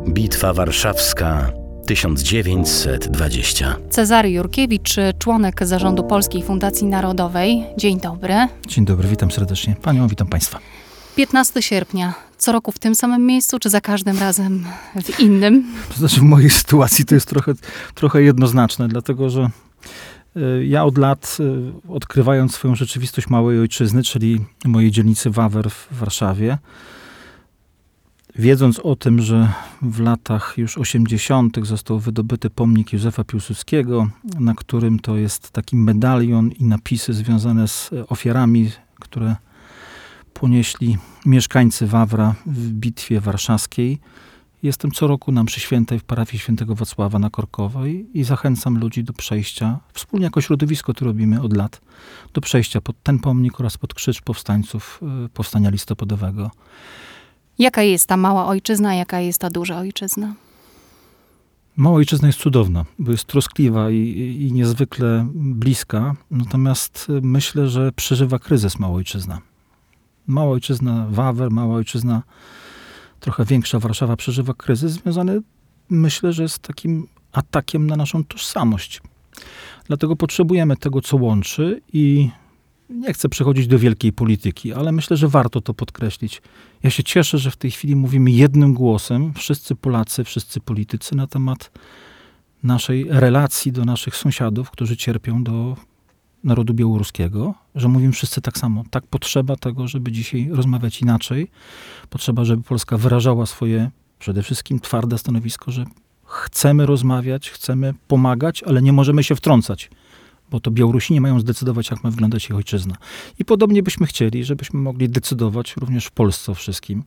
Bitwa Warszawska 1920. Cezary Jurkiewicz, członek zarządu Polskiej Fundacji Narodowej. Dzień dobry. Dzień dobry, witam serdecznie Panią, witam Państwa. 15 sierpnia. Co roku w tym samym miejscu, czy za każdym razem w innym? To znaczy w mojej sytuacji to jest trochę jednoznaczne, dlatego że ja od lat, odkrywając swoją rzeczywistość małej ojczyzny, czyli mojej dzielnicy Wawer w Warszawie, wiedząc o tym, że w latach już 80. został wydobyty pomnik Józefa Piłsudskiego, na którym to jest taki medalion i napisy związane z ofiarami, które ponieśli mieszkańcy Wawra w Bitwie Warszawskiej. Jestem co roku na mszy świętej w parafii świętego Wacława na Korkowej i zachęcam ludzi do przejścia, wspólnie jako środowisko to robimy od lat, do przejścia pod ten pomnik oraz pod krzyż powstańców Powstania Listopadowego. Jaka jest ta mała ojczyzna, a jaka jest ta duża ojczyzna? Mała ojczyzna jest cudowna, bo jest troskliwa i niezwykle bliska, natomiast myślę, że przeżywa kryzys mała ojczyzna. Mała ojczyzna Wawer, mała ojczyzna trochę większa Warszawa przeżywa kryzys związany, myślę, że z takim atakiem na naszą tożsamość. Dlatego potrzebujemy tego, co łączy i nie chcę przechodzić do wielkiej polityki, ale myślę, że warto to podkreślić. Ja się cieszę, że w tej chwili mówimy jednym głosem, wszyscy Polacy, wszyscy politycy, na temat naszej relacji do naszych sąsiadów, którzy cierpią, do narodu białoruskiego, że mówimy wszyscy tak samo. Tak potrzeba tego, żeby dzisiaj rozmawiać inaczej. Potrzeba, żeby Polska wyrażała swoje przede wszystkim twarde stanowisko, że chcemy rozmawiać, chcemy pomagać, ale nie możemy się wtrącać, bo to Białorusini mają zdecydować, jak ma wyglądać ich ojczyzna. I podobnie byśmy chcieli, żebyśmy mogli decydować również w Polsce o wszystkim,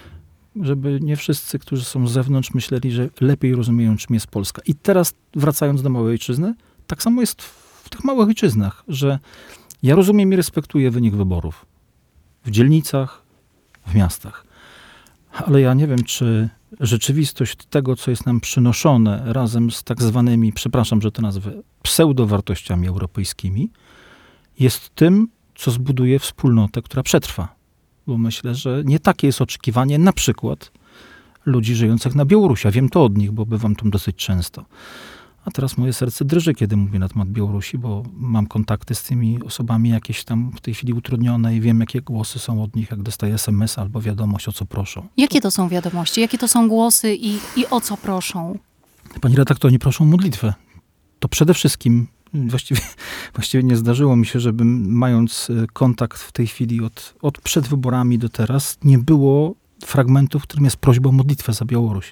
żeby nie wszyscy, którzy są z zewnątrz, myśleli, że lepiej rozumieją, czym jest Polska. I teraz, wracając do małej ojczyzny, tak samo jest w tych małych ojczyznach, że ja rozumiem i respektuję wynik wyborów w dzielnicach, w miastach. Ale ja nie wiem, czy rzeczywistość tego, co jest nam przynoszone razem z tak zwanymi, przepraszam, że to nazwę, pseudowartościami europejskimi, jest tym, co zbuduje wspólnotę, która przetrwa. Bo myślę, że nie takie jest oczekiwanie na przykład ludzi żyjących na Białorusi. Ja wiem to od nich, bo bywam tam dosyć często. A teraz moje serce drży, kiedy mówię na temat Białorusi, bo mam kontakty z tymi osobami jakieś tam w tej chwili utrudnione i wiem, jakie głosy są od nich, jak dostaję SMS albo wiadomość, o co proszą. Jakie to są wiadomości? Jakie to są głosy i o co proszą? Pani redaktor, oni proszą o modlitwę. To przede wszystkim, właściwie nie zdarzyło mi się, żebym mając kontakt w tej chwili od przed wyborami do teraz, nie było fragmentu, w którym jest prośba o modlitwę za Białoruś.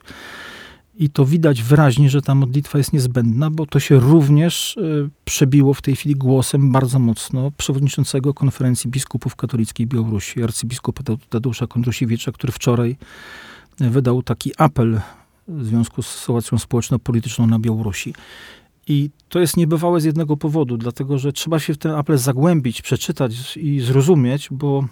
I to widać wyraźnie, że ta modlitwa jest niezbędna, bo to się również przebiło w tej chwili głosem bardzo mocno przewodniczącego Konferencji Biskupów Katolickiej Białorusi, arcybiskupa Tadeusza Kondrusiewicza, który wczoraj wydał taki apel w związku z sytuacją społeczno-polityczną na Białorusi. I to jest niebywałe z jednego powodu, dlatego że trzeba się w ten apel zagłębić, przeczytać i zrozumieć, bo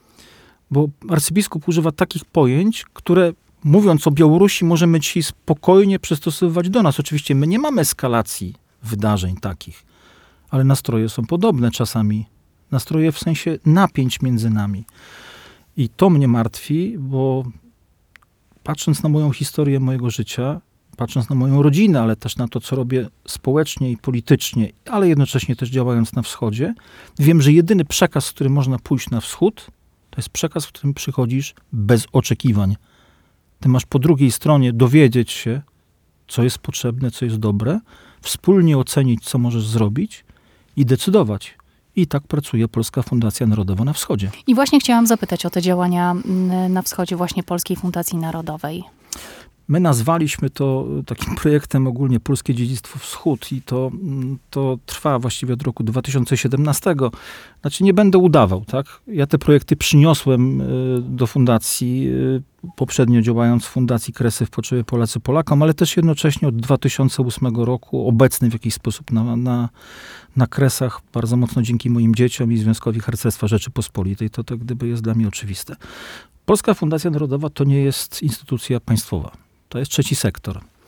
arcybiskup używa takich pojęć, które mówiąc o Białorusi, możemy dzisiaj spokojnie przystosowywać do nas. Oczywiście my nie mamy eskalacji wydarzeń takich, ale nastroje są podobne czasami. Nastroje w sensie napięć między nami. I to mnie martwi, bo patrząc na moją historię mojego życia, patrząc na moją rodzinę, ale też na to, co robię społecznie i politycznie, ale jednocześnie też działając na wschodzie, wiem, że jedyny przekaz, z którym można pójść na wschód, to jest przekaz, w którym przychodzisz bez oczekiwań. Ty masz po drugiej stronie dowiedzieć się, co jest potrzebne, co jest dobre, wspólnie ocenić, co możesz zrobić i decydować. I tak pracuje Polska Fundacja Narodowa na Wschodzie. I właśnie chciałam zapytać o te działania na wschodzie właśnie Polskiej Fundacji Narodowej. My nazwaliśmy to takim projektem ogólnie Polskie Dziedzictwo Wschód i to trwa właściwie od roku 2017. Znaczy nie będę udawał, tak? Ja te projekty przyniosłem do fundacji, poprzednio działając w Fundacji Kresy w Potrzebie Polacy Polakom, ale też jednocześnie od 2008 roku obecny w jakiś sposób na Kresach, bardzo mocno dzięki moim dzieciom i Związkowi Harcerstwa Rzeczypospolitej. To gdyby jest dla mnie oczywiste. Polska Fundacja Narodowa to nie jest instytucja państwowa. To jest trzeci sektor.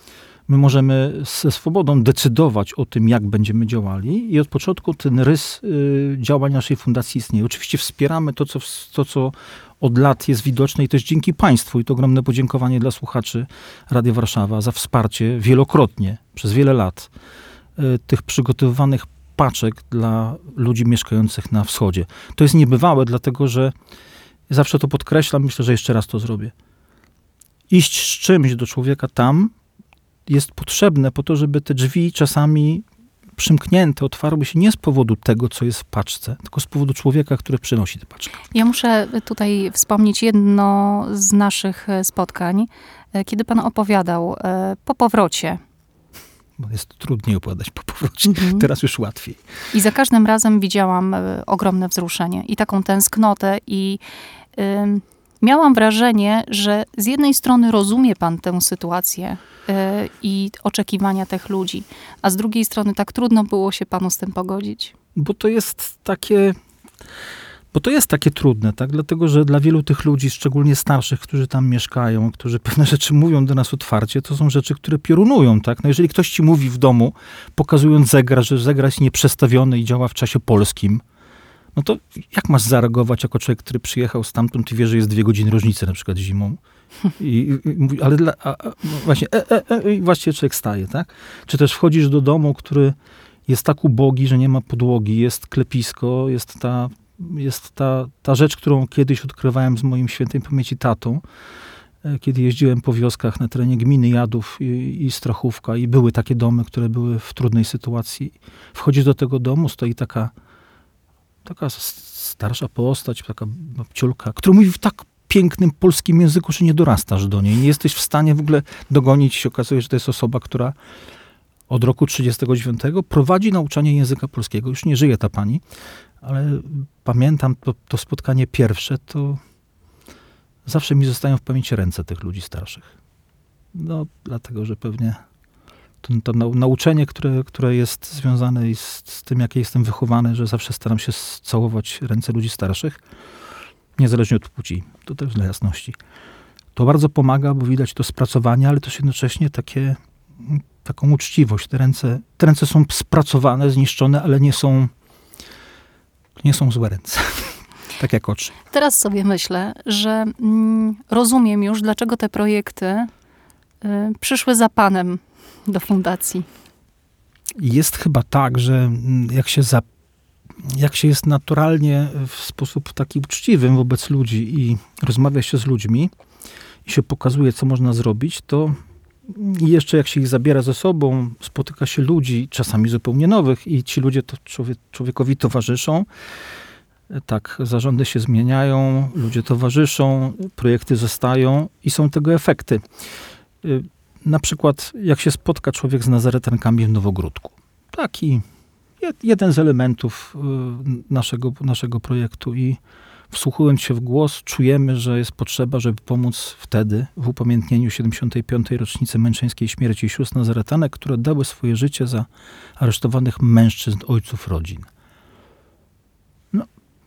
My możemy ze swobodą decydować o tym, jak będziemy działali i od początku ten rys działań naszej fundacji istnieje. Oczywiście wspieramy to, co od lat jest widoczne i też dzięki państwu. I to ogromne podziękowanie dla słuchaczy Radia Warszawa za wsparcie wielokrotnie, przez wiele lat, tych przygotowywanych paczek dla ludzi mieszkających na wschodzie. To jest niebywałe, dlatego że zawsze to podkreślam, myślę, że jeszcze raz to zrobię. Iść z czymś do człowieka tam jest potrzebne po to, żeby te drzwi czasami przymknięte otwarły się nie z powodu tego, co jest w paczce, tylko z powodu człowieka, który przynosi tę paczkę. Ja muszę tutaj wspomnieć jedno z naszych spotkań, kiedy pan opowiadał po powrocie. Bo jest trudniej opowiadać po powrocie. Teraz już łatwiej. I za każdym razem widziałam ogromne wzruszenie i taką tęsknotę i miałam wrażenie, że z jednej strony rozumie pan tę sytuację i oczekiwania tych ludzi, a z drugiej strony tak trudno było się panu z tym pogodzić. Bo to jest takie trudne, tak? Dlatego, że dla wielu tych ludzi, szczególnie starszych, którzy tam mieszkają, którzy pewne rzeczy mówią do nas otwarcie, to są rzeczy, które piorunują, tak? No jeżeli ktoś ci mówi w domu, pokazując zegar, że zegar jest nieprzestawiony i działa w czasie polskim, no to jak masz zareagować jako człowiek, który przyjechał stamtąd i wie, że jest 2 godziny różnicy, na przykład zimą? I mówi, ale właściwie człowiek staje, tak? Czy też wchodzisz do domu, który jest tak ubogi, że nie ma podłogi, jest klepisko, jest ta rzecz, którą kiedyś odkrywałem z moim świętej pamięci tatą, kiedy jeździłem po wioskach na terenie gminy Jadów i Strachówka i były takie domy, które były w trudnej sytuacji. Wchodzisz do tego domu, stoi taka starsza postać, taka babciulka, która mówi w tak pięknym polskim języku, że nie dorastasz do niej. Nie jesteś w stanie w ogóle dogonić. Się okazuje, że to jest osoba, która od roku 1939 prowadzi nauczanie języka polskiego. Już nie żyje ta pani, ale pamiętam to spotkanie pierwsze, to zawsze mi zostają w pamięci ręce tych ludzi starszych. No, dlatego, że pewnie to nauczenie, które jest związane z tym, jak jestem wychowany, że zawsze staram się całować ręce ludzi starszych, niezależnie od płci. To też dla jasności. To bardzo pomaga, bo widać to spracowanie, ale też jednocześnie taką uczciwość. Te ręce są spracowane, zniszczone, ale nie są złe ręce. Tak jak oczy. Teraz sobie myślę, że rozumiem już, dlaczego te projekty przyszły za panem do fundacji. Jest chyba tak, że jak się jest naturalnie w sposób taki uczciwym wobec ludzi i rozmawia się z ludźmi i się pokazuje, co można zrobić, to jeszcze jak się ich zabiera ze sobą, spotyka się ludzi, czasami zupełnie nowych i ci ludzie to człowiekowi towarzyszą. Tak, zarządy się zmieniają, ludzie towarzyszą, projekty zostają i są tego efekty. Na przykład, jak się spotka człowiek z nazaretankami w Nowogródku. Taki jeden z elementów naszego projektu i wsłuchując się w głos, czujemy, że jest potrzeba, żeby pomóc wtedy w upamiętnieniu 75. rocznicy męczeńskiej śmierci sióstr nazaretanek, które dały swoje życie za aresztowanych mężczyzn, ojców rodzin. No,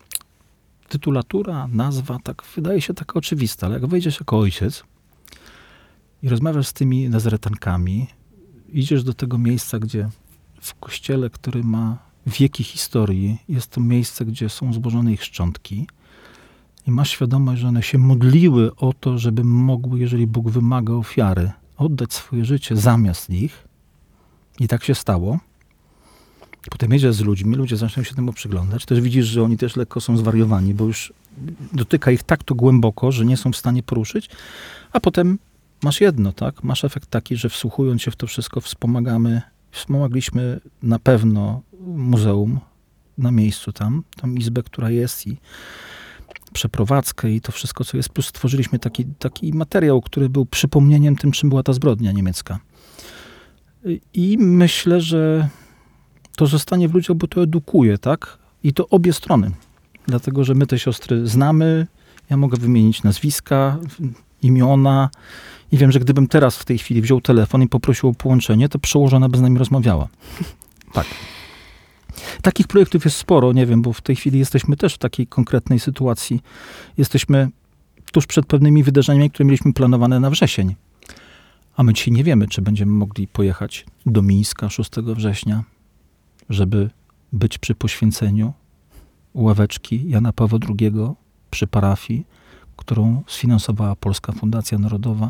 tytulatura, nazwa, tak wydaje się taka oczywista, ale jak wejdziesz jako ojciec i rozmawiasz z tymi nazaretankami, idziesz do tego miejsca, gdzie w kościele, który ma wieki historii, jest to miejsce, gdzie są złożone ich szczątki i masz świadomość, że one się modliły o to, żeby mogły, jeżeli Bóg wymaga ofiary, oddać swoje życie zamiast nich. I tak się stało. Potem jedziesz z ludźmi, ludzie zaczynają się temu przyglądać. Też widzisz, że oni też lekko są zwariowani, bo już dotyka ich tak to głęboko, że nie są w stanie poruszyć. A potem masz jedno, tak? Masz efekt taki, że wsłuchując się w to wszystko wspomagliśmy na pewno muzeum na miejscu tam, tą izbę, która jest i przeprowadzkę i to wszystko, co jest. Plus stworzyliśmy taki materiał, który był przypomnieniem tym, czym była ta zbrodnia niemiecka. I myślę, że to zostanie w ludziach, bo to edukuje, tak? I to obie strony. Dlatego, że my te siostry znamy, ja mogę wymienić nazwiska, imiona i wiem, że gdybym teraz w tej chwili wziął telefon i poprosił o połączenie, to przełożona by z nami rozmawiała. Tak. Takich projektów jest sporo, nie wiem, bo w tej chwili jesteśmy też w takiej konkretnej sytuacji. Jesteśmy tuż przed pewnymi wydarzeniami, które mieliśmy planowane na wrzesień. A my dzisiaj nie wiemy, czy będziemy mogli pojechać do Mińska 6 września, żeby być przy poświęceniu ławeczki Jana Pawła II przy parafii, którą sfinansowała Polska Fundacja Narodowa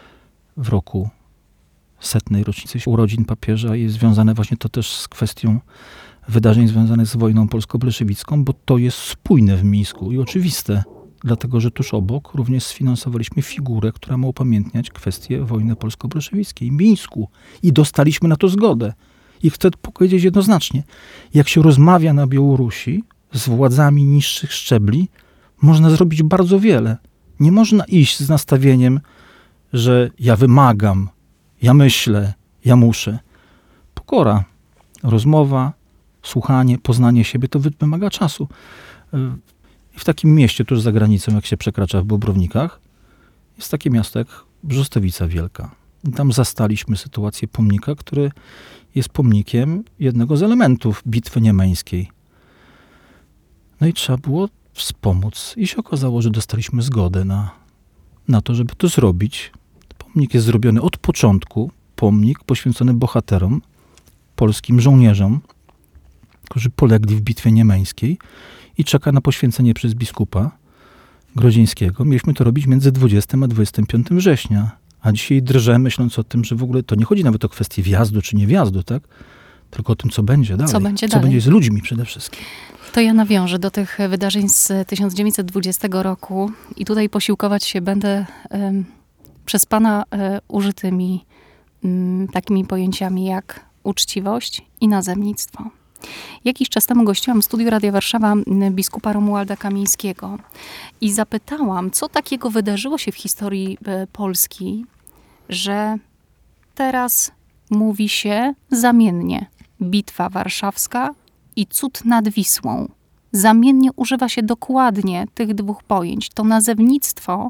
w roku 100. rocznicy urodzin papieża. Jest związane właśnie to też z kwestią wydarzeń związanych z wojną polsko-bolszewicką, bo to jest spójne w Mińsku i oczywiste, dlatego że tuż obok również sfinansowaliśmy figurę, która ma upamiętniać kwestię wojny polsko-bolszewickiej w Mińsku i dostaliśmy na to zgodę. I chcę powiedzieć jednoznacznie, jak się rozmawia na Białorusi z władzami niższych szczebli, można zrobić bardzo wiele. Nie można iść z nastawieniem, że ja wymagam, ja myślę, ja muszę. Pokora, rozmowa, słuchanie, poznanie siebie, to wymaga czasu. I w takim mieście tuż za granicą, jak się przekracza w Bobrownikach, jest takie miasto jak Brzostowica Wielka. I tam zastaliśmy sytuację pomnika, który jest pomnikiem jednego z elementów bitwy niemeńskiej. No i trzeba było wspomóc. I się okazało, że dostaliśmy zgodę na to, żeby to zrobić. Pomnik jest zrobiony od początku. Pomnik poświęcony bohaterom, polskim żołnierzom, którzy polegli w bitwie niemeńskiej i czeka na poświęcenie przez biskupa Grodzińskiego. Mieliśmy to robić między 20 a 25 września. A dzisiaj drżę, myśląc o tym, że w ogóle to nie chodzi nawet o kwestię wjazdu czy nie wjazdu, tak? Tylko o tym, co będzie dalej. Co będzie z ludźmi przede wszystkim. To ja nawiążę do tych wydarzeń z 1920 roku i tutaj posiłkować się będę przez pana użytymi takimi pojęciami jak uczciwość i nazewnictwo. Jakiś czas temu gościłam w studiu Radia Warszawa biskupa Romualda Kamińskiego i zapytałam, co takiego wydarzyło się w historii Polski, że teraz mówi się zamiennie Bitwa Warszawska i cud nad Wisłą. Zamiennie używa się dokładnie tych dwóch pojęć. To nazewnictwo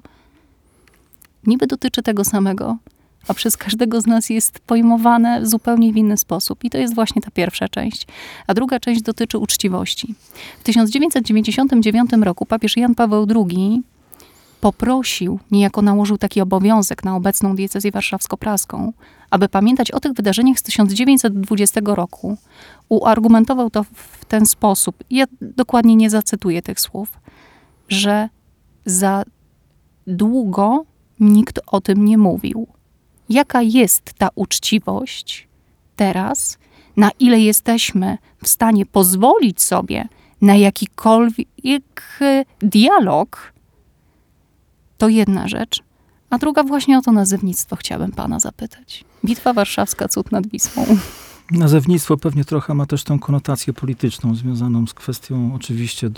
niby dotyczy tego samego, a przez każdego z nas jest pojmowane zupełnie w inny sposób. I to jest właśnie ta pierwsza część. A druga część dotyczy uczciwości. W 1999 roku papież Jan Paweł II poprosił, niejako nałożył taki obowiązek na obecną diecezję warszawsko-praską, aby pamiętać o tych wydarzeniach z 1920 roku. Uargumentował to w ten sposób, ja dokładnie nie zacytuję tych słów, że za długo nikt o tym nie mówił. Jaka jest ta uczciwość teraz, na ile jesteśmy w stanie pozwolić sobie na jakikolwiek dialog, to jedna rzecz. A druga właśnie o to nazewnictwo chciałabym pana zapytać. Bitwa Warszawska, cud nad Wisłą. Nazewnictwo pewnie trochę ma też tą konotację polityczną związaną z kwestią oczywiście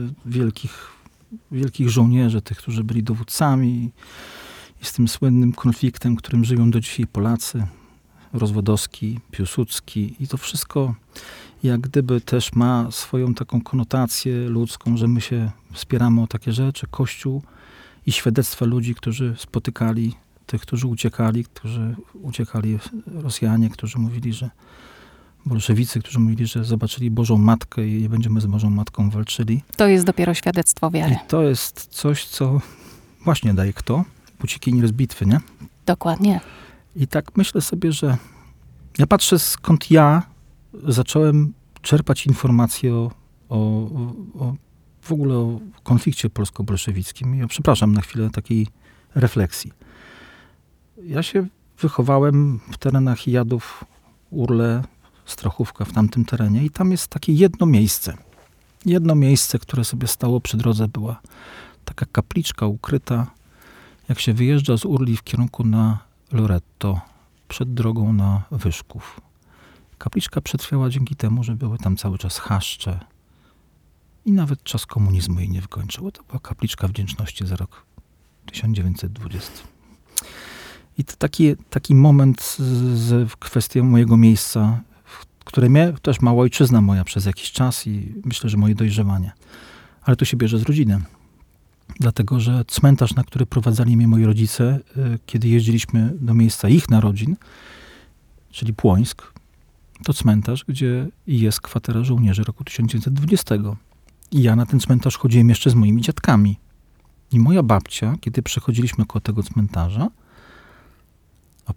wielkich żołnierzy, tych, którzy byli dowódcami i z tym słynnym konfliktem, którym żyją do dzisiaj Polacy, Rozwadowski, Piłsudski i to wszystko jak gdyby też ma swoją taką konotację ludzką, że my się wspieramy o takie rzeczy. Kościół i świadectwa ludzi, którzy spotykali tych, którzy uciekali Rosjanie, którzy mówili, że bolszewicy, którzy mówili, że zobaczyli Bożą Matkę i nie będziemy z Bożą Matką walczyli. To jest dopiero świadectwo wiary. I to jest coś, co właśnie daje kto? Uciekinier z bitwy, nie? Dokładnie. I tak myślę sobie, że ja patrzę, skąd ja zacząłem czerpać informacje w ogóle o konflikcie polsko-bolszewickim. Ja przepraszam na chwilę takiej refleksji. Ja się wychowałem w terenach Jadów, Urle, Strachówka, w tamtym terenie i tam jest takie jedno miejsce. Jedno miejsce, które sobie stało przy drodze, była taka kapliczka ukryta. Jak się wyjeżdża z Urli w kierunku na Loretto, przed drogą na Wyszków. Kapliczka przetrwała dzięki temu, że były tam cały czas chaszcze i nawet czas komunizmu jej nie wykończył. To była kapliczka wdzięczności za rok 1920. I to taki moment z kwestią mojego miejsca, które mnie też ma ojczyzna moja przez jakiś czas i myślę, że moje dojrzewanie. Ale to się bierze z rodziny. Dlatego, że cmentarz, na który prowadzali mnie moi rodzice, kiedy jeździliśmy do miejsca ich narodzin, czyli Płońsk, to cmentarz, gdzie jest kwatera żołnierzy roku 1920. I ja na ten cmentarz chodziłem jeszcze z moimi dziadkami. I moja babcia, kiedy przechodziliśmy koło tego cmentarza,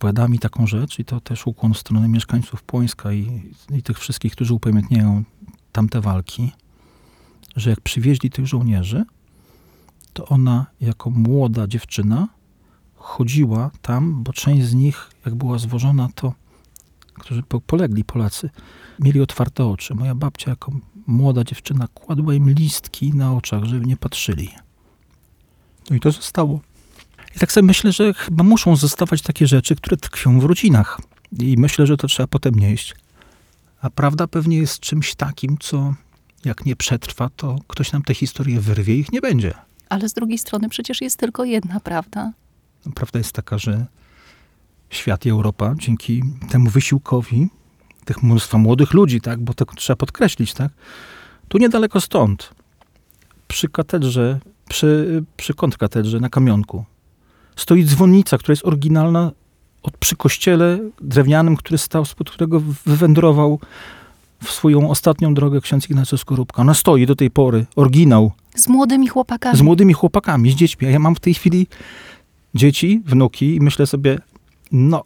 opowiadała mi taką rzecz i to też ukłon w stronę mieszkańców Płońska i tych wszystkich, którzy upamiętniają tamte walki, że jak przywieźli tych żołnierzy, to ona jako młoda dziewczyna chodziła tam, bo część z nich, jak była zwożona, to, którzy polegli Polacy, mieli otwarte oczy. Moja babcia jako młoda dziewczyna kładła im listki na oczach, żeby nie patrzyli. No i to zostało. I tak sobie myślę, że chyba muszą zostawać takie rzeczy, które tkwią w rodzinach. I myślę, że to trzeba potem nieść. A prawda pewnie jest czymś takim, co jak nie przetrwa, to ktoś nam te historie wyrwie i ich nie będzie. Ale z drugiej strony przecież jest tylko jedna prawda. No, prawda jest taka, że świat i Europa dzięki temu wysiłkowi tych mnóstwa młodych ludzi, tak, bo to trzeba podkreślić, tak, tu niedaleko stąd, przy katedrze, przy kontrkatedrze na Kamionku, stoi dzwonnica, która jest oryginalna przy kościele drewnianym, który stał, spod którego wywędrował w swoją ostatnią drogę ksiądz Ignacy Skorupka. Ona stoi do tej pory, oryginał. Z młodymi chłopakami. Z młodymi chłopakami, z dziećmi. A ja mam w tej chwili dzieci, wnuki i myślę sobie, no,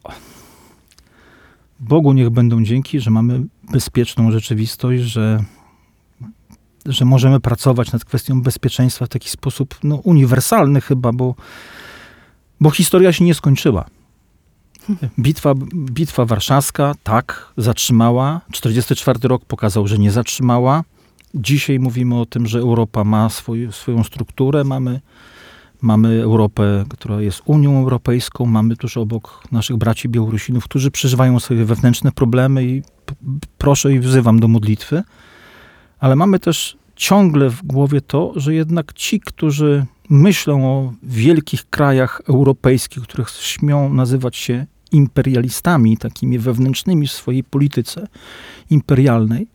Bogu niech będą dzięki, że mamy bezpieczną rzeczywistość, że możemy pracować nad kwestią bezpieczeństwa w taki sposób uniwersalny chyba, bo historia się nie skończyła. Bitwa warszawska, tak, zatrzymała. 1944 rok pokazał, że nie zatrzymała. Dzisiaj mówimy o tym, że Europa ma swoją strukturę. Mamy Europę, która jest Unią Europejską. Mamy tuż obok naszych braci Białorusinów, którzy przeżywają sobie wewnętrzne problemy i proszę i wzywam do modlitwy. Ale mamy też ciągle w głowie to, że jednak ci, którzy myślą o wielkich krajach europejskich, których śmią nazywać się imperialistami, takimi wewnętrznymi w swojej polityce imperialnej,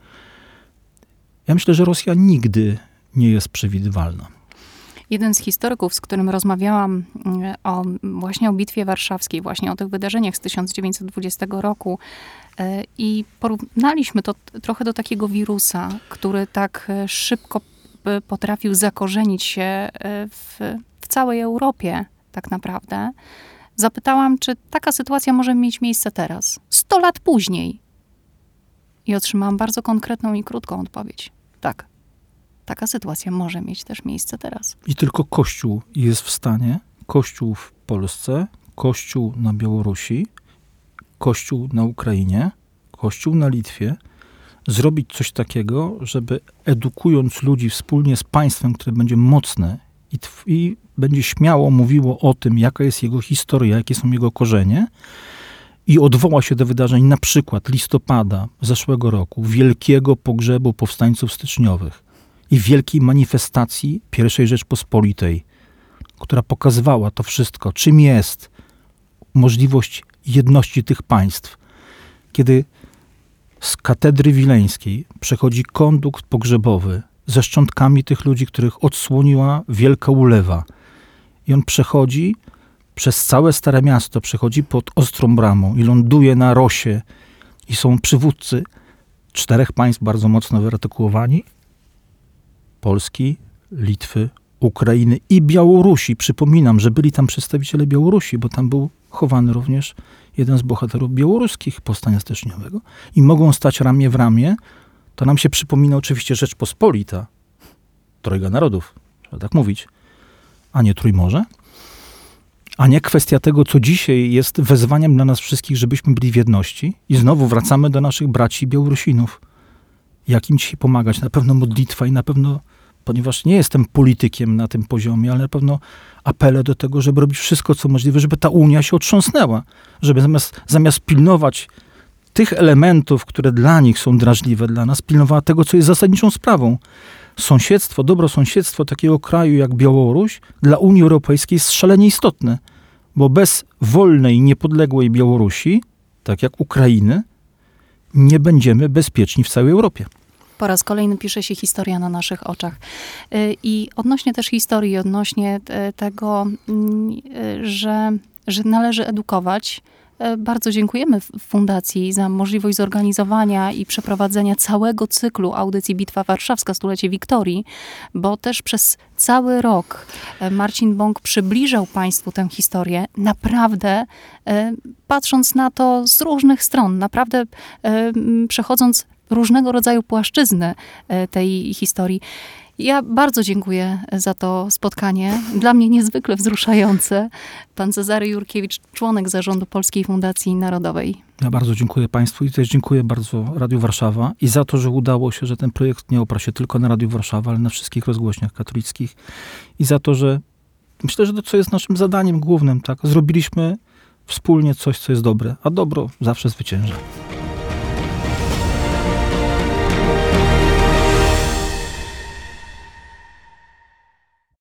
ja myślę, że Rosja nigdy nie jest przewidywalna. Jeden z historyków, z którym rozmawiałam właśnie o Bitwie Warszawskiej, właśnie o tych wydarzeniach z 1920 roku i porównaliśmy to trochę do takiego wirusa, który tak szybko potrafił zakorzenić się w całej Europie tak naprawdę. Zapytałam, czy taka sytuacja może mieć miejsce teraz, 100 lat później. I otrzymałam bardzo konkretną i krótką odpowiedź. Tak. Taka sytuacja może mieć też miejsce teraz. I tylko Kościół jest w stanie, Kościół w Polsce, Kościół na Białorusi, Kościół na Ukrainie, Kościół na Litwie, zrobić coś takiego, żeby edukując ludzi wspólnie z państwem, które będzie mocne i będzie śmiało mówiło o tym, jaka jest jego historia, jakie są jego korzenie i odwoła się do wydarzeń na przykład listopada zeszłego roku, wielkiego pogrzebu powstańców styczniowych i wielkiej manifestacji I Rzeczpospolitej, która pokazywała to wszystko, czym jest możliwość jedności tych państw. Kiedy z katedry wileńskiej przechodzi kondukt pogrzebowy ze szczątkami tych ludzi, których odsłoniła wielka ulewa. I on przechodzi przez całe Stare Miasto, przechodzi pod Ostrą Bramą i ląduje na Rosie. I są przywódcy 4 państw bardzo mocno wyartykułowani. Polski, Litwy, Ukrainy i Białorusi. Przypominam, że byli tam przedstawiciele Białorusi, bo tam był chowany również jeden z bohaterów białoruskich powstania styczniowego. I mogą stać ramię w ramię. To nam się przypomina oczywiście Rzeczpospolita. Trojga Narodów, trzeba tak mówić. A nie Trójmorze. A nie kwestia tego, co dzisiaj jest wezwaniem dla nas wszystkich, żebyśmy byli w jedności. I znowu wracamy do naszych braci Białorusinów. Jak im dzisiaj pomagać? Na pewno modlitwa i na pewno, ponieważ nie jestem politykiem na tym poziomie, ale na pewno apele do tego, żeby robić wszystko, co możliwe, żeby ta Unia się otrząsnęła. Żeby zamiast pilnować tych elementów, które dla nich są drażliwe, dla nas, pilnowała tego, co jest zasadniczą sprawą. Sąsiedztwo, dobro sąsiedztwo takiego kraju jak Białoruś dla Unii Europejskiej jest szalenie istotne, bo bez wolnej, niepodległej Białorusi, tak jak Ukrainy, nie będziemy bezpieczni w całej Europie. Po raz kolejny pisze się historia na naszych oczach. I odnośnie też historii, odnośnie tego, że należy edukować, bardzo dziękujemy Fundacji za możliwość zorganizowania i przeprowadzenia całego cyklu audycji Bitwa Warszawska, Stulecie Wiktorii, bo też przez cały rok Marcin Bąk przybliżał Państwu tę historię, naprawdę patrząc na to z różnych stron, naprawdę przechodząc różnego rodzaju płaszczyzny tej historii. Ja bardzo dziękuję za to spotkanie. Dla mnie niezwykle wzruszające. Pan Cezary Jurkiewicz, członek zarządu Polskiej Fundacji Narodowej. Ja bardzo dziękuję Państwu i też dziękuję bardzo Radiu Warszawa i za to, że udało się, że ten projekt nie oparł się tylko na Radiu Warszawa, ale na wszystkich rozgłośniach katolickich i za to, że myślę, że to, co jest naszym zadaniem głównym, tak, zrobiliśmy wspólnie coś, co jest dobre, a dobro zawsze zwycięża.